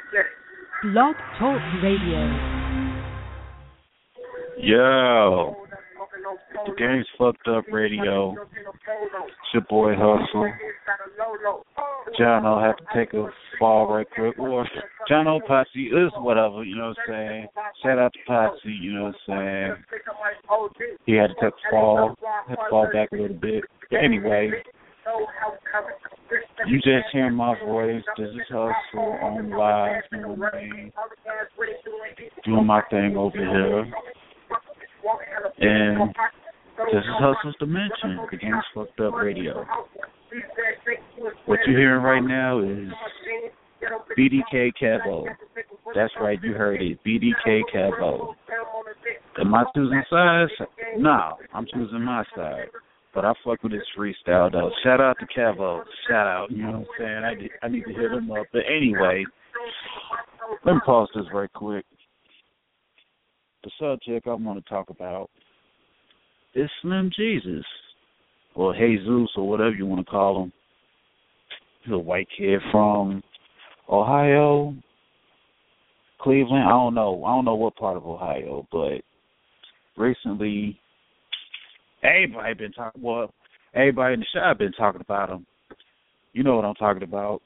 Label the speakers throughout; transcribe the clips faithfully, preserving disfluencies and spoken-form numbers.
Speaker 1: Blog Talk Radio.
Speaker 2: Yo, the game's fucked up radio. It's your boy Hustle. John, I'll have to take a fall right quick. Or John O. Posse is whatever, you know what I'm saying? Shout out to Posse, you know what I'm saying? He had to take a fall, had to fall back a little bit. But anyway, you just hearing my voice. This is Hustle on live, you know what I mean? Doing my thing over here. And this is Hustle's Dimension, the game's fucked up radio. What you're hearing right now is B D K Cavo. That's right, you heard it, B D K Cavo. Am I choosing sides? No, I'm choosing my side. But I fuck with his freestyle, though. Shout out to Cavo. Shout out, you know what I'm saying? I, did, I need to hit him up. But anyway, let me pause this right quick. The subject I want to talk about is Slim Jesus, or Jesus, or whatever you want to call him. He's a white kid from Ohio, Cleveland. I don't know. I don't know what part of Ohio, but recently, everybody been talking. Well, everybody in the shop been talking about him. You know what I'm talking about.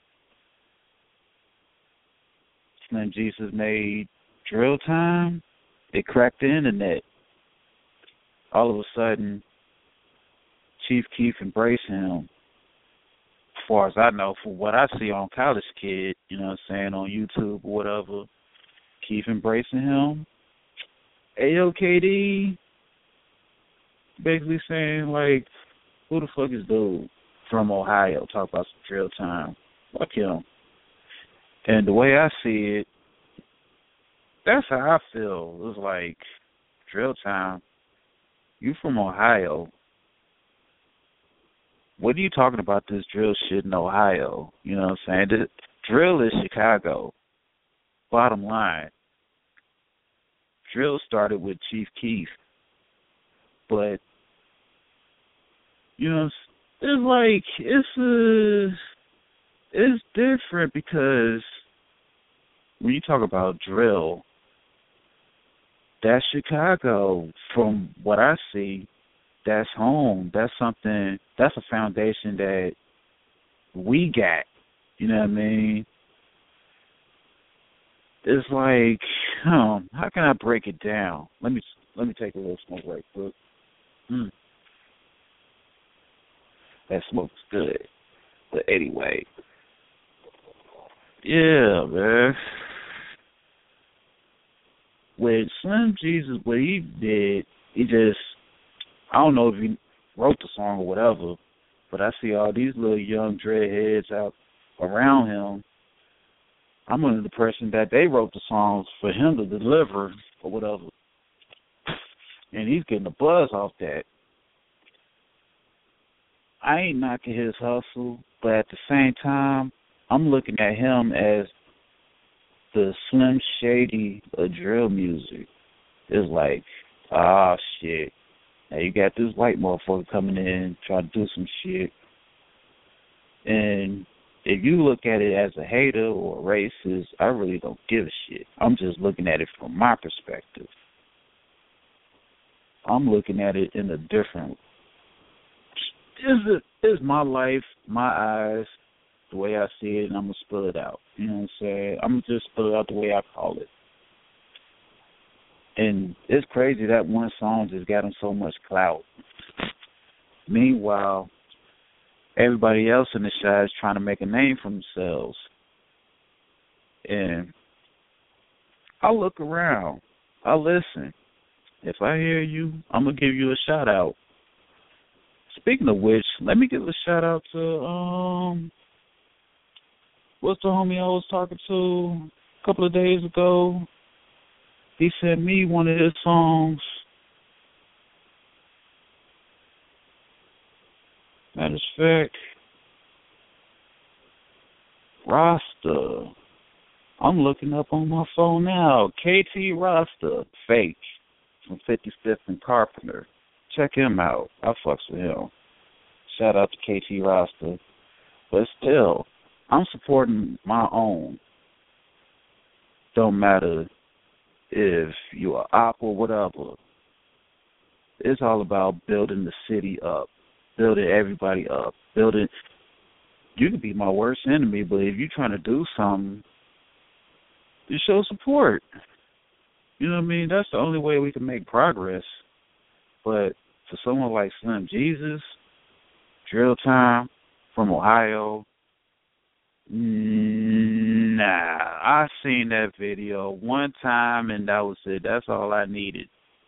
Speaker 2: Slim Jesus made Drill Time. It cracked the internet. All of a sudden, Chief Keef embracing him. As far as I know, from what I see on College Kid, you know what I'm saying, on YouTube or whatever, Keef embracing him. A O K D basically saying, like, who the fuck is dude from Ohio? Talk about some Drill Time. Fuck him. And the way I see it, that's how I feel. It was like, Drill Time, you from Ohio. What are you talking about this drill shit in Ohio? You know what I'm saying? The drill is Chicago. Bottom line. Drill started with Chief Keef. But, you know, it's like, it's a, it's different because when you talk about drill, that's Chicago. From what I see, that's home. That's something, that's a foundation that we got. You know what I mean? It's like, huh, how can I break it down? Let me let me take a little smoke right quick. Mm. That smoke's good. But anyway, yeah, man. With Slim Jesus, what he did, he just, I don't know if he wrote the song or whatever, but I see all these little young dreadheads out around him. I'm under the impression that they wrote the songs for him to deliver or whatever. And he's getting a buzz off that. I ain't knocking his hustle, but at the same time, I'm looking at him as the Slim Shady of drill music. It's like, ah, shit. Now you got this white motherfucker coming in trying to do some shit. And if you look at it as a hater or a racist, I really don't give a shit. I'm just looking at it from my perspective. I'm looking at it in a different. It's, it's my life, my eyes, the way I see it, and I'm going to spill it out. You know what I'm saying? I'm going to just spill it out the way I call it. And it's crazy that one song just got him so much clout. Meanwhile, everybody else in the shot is trying to make a name for themselves. And I look around. I listen. If I hear you, I'm going to give you a shout out. Speaking of which, let me give a shout out to, um, what's the homie I was talking to a couple of days ago? He sent me one of his songs. Matter of fact, Rasta. I'm looking up on my phone now. K T Rasta, fake, from fifty-fifth and Carpenter. Check him out. I fucks with him. Shout out to K T. K T roster. But still, I'm supporting my own. don't matter if you're op or whatever. It's all about building the city up, building everybody up, building. You could be my worst enemy, but if you're trying to do something, you show support. You know what I mean? That's the only way we can make progress. But for someone like Slim Jesus, Drill Time from Ohio, nah, I seen that video one time and that was it. That's all I needed.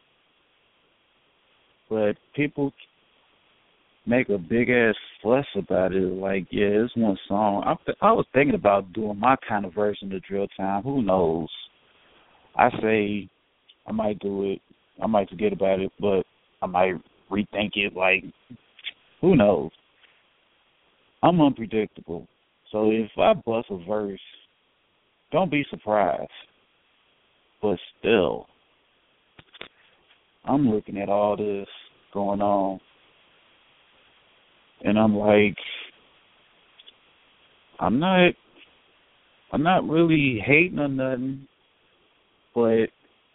Speaker 2: But people make a big ass fuss about it. Like, yeah, it's one song. I, th- I was thinking about doing my kind of version of Drill Time. Who knows? I say I might do it. I might forget about it, but I might rethink it. Like, who knows? I'm unpredictable. So if I bust a verse, don't be surprised. But still, I'm looking at all this going on, and I'm like, I'm not, I'm not really hating or nothing, but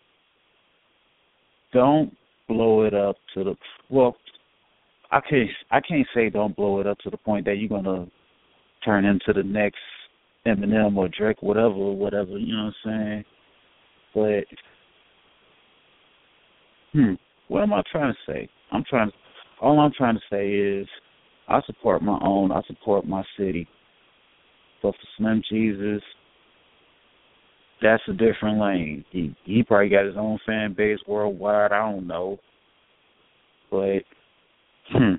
Speaker 2: don't blow it up to the, well, I can't, I can't say don't blow it up to the point that you're gonna turn into the next Eminem or Drake, whatever, whatever. You know what I'm saying? But, hmm, what am I trying to say? I'm trying. All I'm trying to say is, I support my own. I support my city. But for Slim Jesus, that's a different lane. He he probably got his own fan base worldwide. I don't know, but hmm,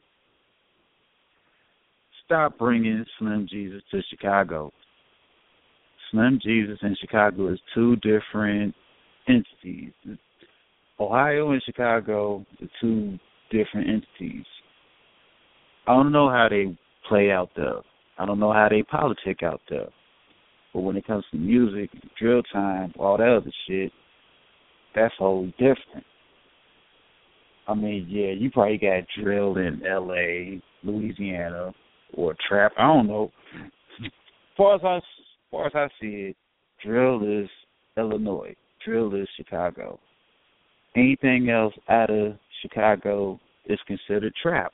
Speaker 2: stop bringing Slim Jesus to Chicago. Slim Jesus and Chicago is two different entities. Ohio and Chicago are two different entities. I don't know how they play out there. I don't know how they politic out there. But when it comes to music, Drill Time, all that other shit, that's wholly different. I mean, yeah, you probably got drill in L A, Louisiana, or trap. I don't know. As far as I, as far as I see it, drill is Illinois. Drill is Chicago. Anything else out of Chicago is considered trap.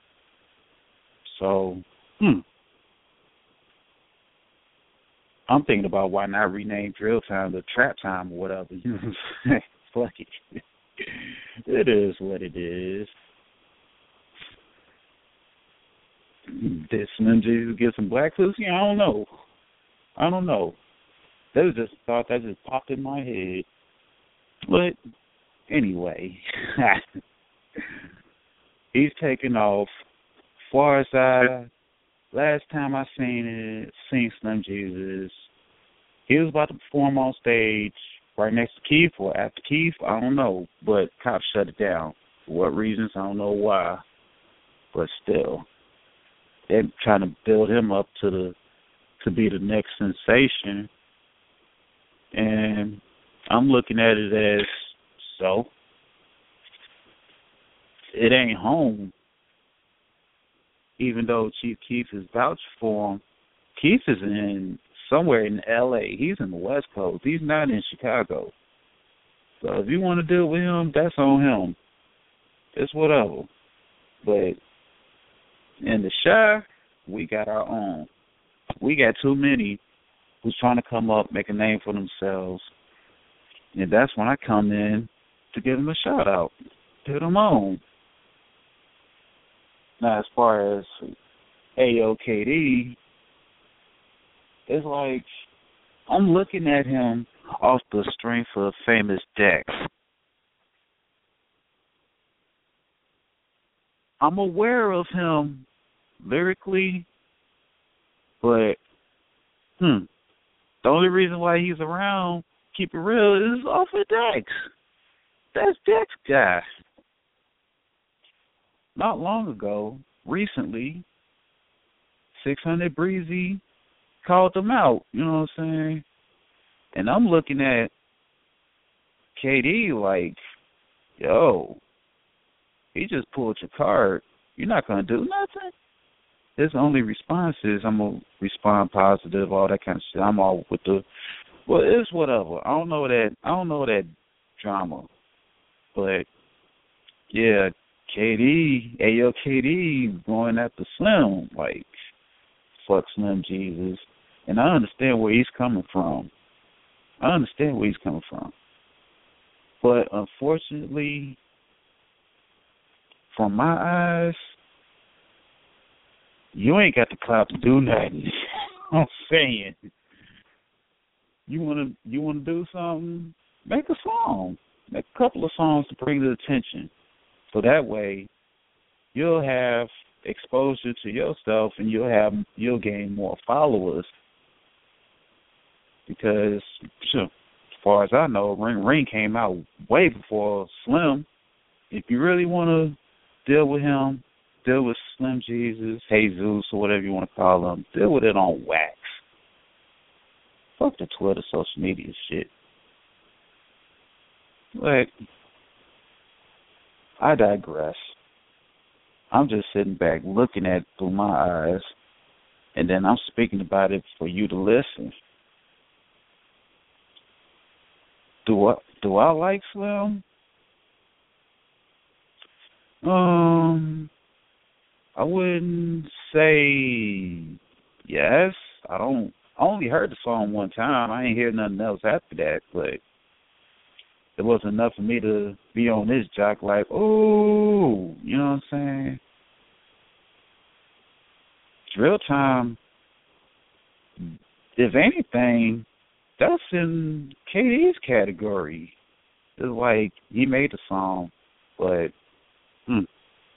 Speaker 2: So, hmm. I'm thinking about why not rename Drill Time to Trap Time or whatever. You know what I'm saying? Fuck it. It is what it is. Did Slim Jesus get some black pussy? I don't know. I don't know. That was just a thought that just popped in my head. But anyway, he's taking off. As far as I, last time I seen it, seen Slim Jesus, he was about to perform on stage right next to Keith or after Keith, I don't know, but cops shut it down. For what reasons, I don't know why, but still, they're trying to build him up to the to be the next sensation, and I'm looking at it as, so, it ain't home. Even though Chief Keef is vouched for him, Keef is in somewhere in L A. He's in the West Coast. He's not in Chicago. So if you want to deal with him, that's on him. It's whatever. But in the Chi, we got our own. We got too many who's trying to come up, make a name for themselves. And that's when I come in to give them a shout out. Put them on. Now, as far as A O K D, it's like I'm looking at him off the strength of Famous Dex. I'm aware of him lyrically, but hmm, the only reason why he's around, keep it real, is off of Dex. That's Dex guy. Not long ago, recently, six hundred Breezy called them out, you know what I'm saying? And I'm looking at K D like, yo, he just pulled your card. You're not going to do nothing? His only response is, I'm going to respond positive, all that kind of shit. I'm all with the Well, it's whatever. I don't know that. I don't know that drama, but yeah, K D, Ayo K D going after Slim, like fuck Slim Jesus, and I understand where he's coming from. I understand where he's coming from, but unfortunately, from my eyes, you ain't got the clout to do nothing. I'm saying, you wanna you wanna do something, make a song, make a couple of songs to bring the attention, so that way you'll have exposure to yourself and you'll have you'll gain more followers. Because sure, as far as I know, Ring Ring came out way before Slim. If you really want to deal with him, deal with Slim Jesus, Jesus, or whatever you want to call him, deal with it on wax. Fuck the Twitter, social media shit. But I digress. I'm just sitting back looking at it through my eyes, and then I'm speaking about it for you to listen. Do I do I like Slim? Um, I wouldn't say yes. I don't. I only heard the song one time. I ain't hear nothing else after that, but it wasn't enough for me to be on this jock like, oh, you know what I'm saying? Drill Time, if anything, that's in K D's category. It's like he made the song, but hmm,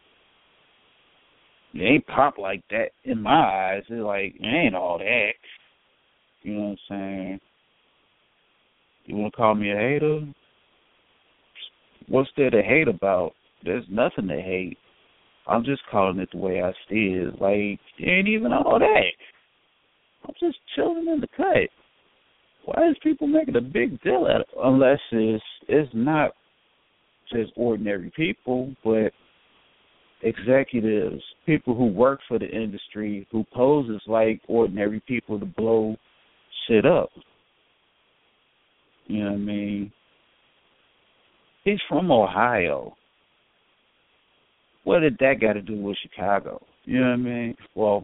Speaker 2: it ain't pop like that in my eyes. It's like, it ain't all that. You know what I'm saying? You want to call me a hater? What's there to hate about? There's nothing to hate. I'm just calling it the way I see it. Like, it ain't even all that. I'm just chilling in the cut. Why is people making a big deal out of it? Unless it's, it's not just ordinary people, but executives, people who work for the industry, who poses like ordinary people to blow shit up. You know what I mean? He's from Ohio. What did that got to do with Chicago? You know what I mean? Well,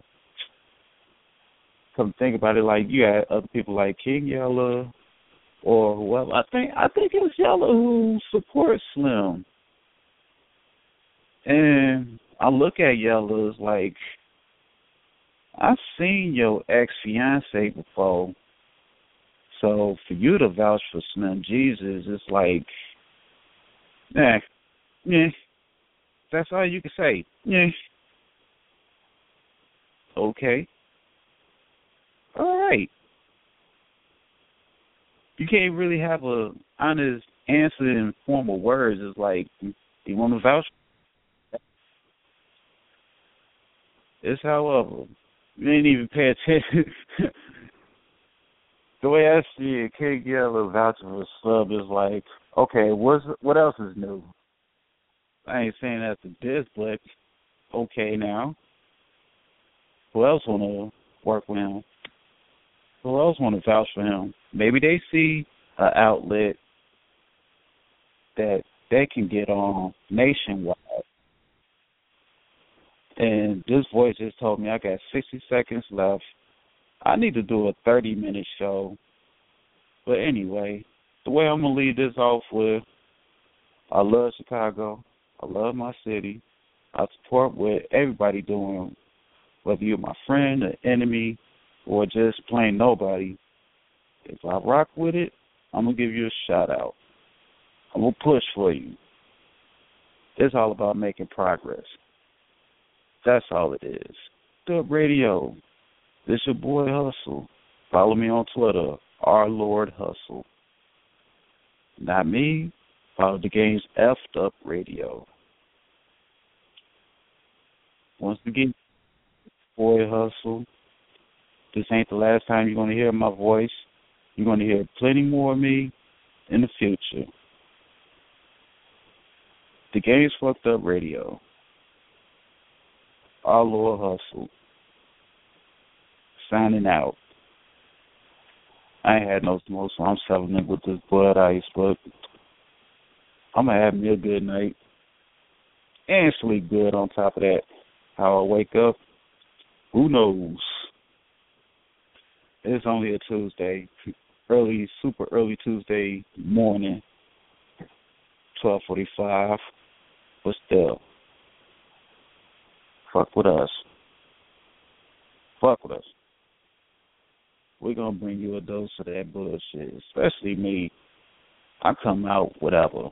Speaker 2: come think about it, like you had other people like King Yella, or well, I think I think it's Yella who supports Slim. And I look at Yella as like, I've seen your ex-fiance before, so for you to vouch for Slim Jesus, it's like, nah, yeah, that's all you can say. Yeah. Okay. All right. You can't really have a honest answer in formal words. It's like, you want to vouch? It's however. You ain't even pay attention. The way I see it, King Yella vouching for Sub is like, okay, what's what else is new? I ain't saying that to this, but okay now. Who else want to work with him? Who else want to vouch for him? Maybe they see an outlet that they can get on nationwide. And this voice just told me I got sixty seconds left. I need to do a thirty-minute show. But anyway, the way I'm going to leave this off with, I love Chicago. I love my city. I support what everybody doing, whether you're my friend, an enemy, or just plain nobody. If I rock with it, I'm going to give you a shout-out. I'm going to push for you. It's all about making progress. That's all it is. Dub Radio. This your boy Hustle. Follow me on Twitter, Our Lord Hustle. Not me. Follow the game's F'd Up Radio. Once again, boy Hustle. This ain't the last time you're going to hear my voice. You're going to hear plenty more of me in the future. The game's Fucked Up Radio. Our Lord Hustle. Signing out. I ain't had no smoke, so I'm selling it with this Bud Ice, but I'm going to have me a good night and sleep good on top of that. How I wake up, who knows? It's only a Tuesday, early, super early Tuesday morning, twelve forty-five, but still, fuck with us. Fuck with us. We're going to bring you a dose of that bullshit, especially me. I come out whatever.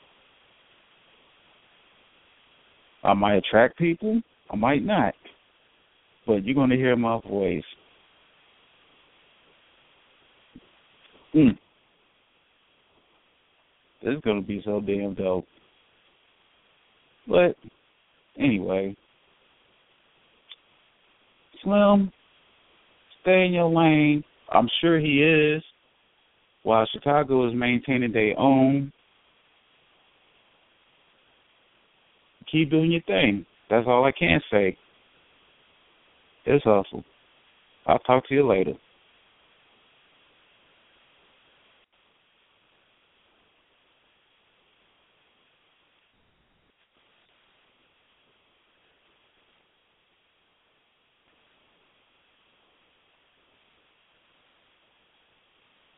Speaker 2: I might attract people, I might not, but you're going to hear my voice. Mm. This is going to be so damn dope. But, anyway, Slim, stay in your lane. I'm sure he is. While Chicago is maintaining their own, keep doing your thing. That's all I can say. It's hustle. I'll talk to you later.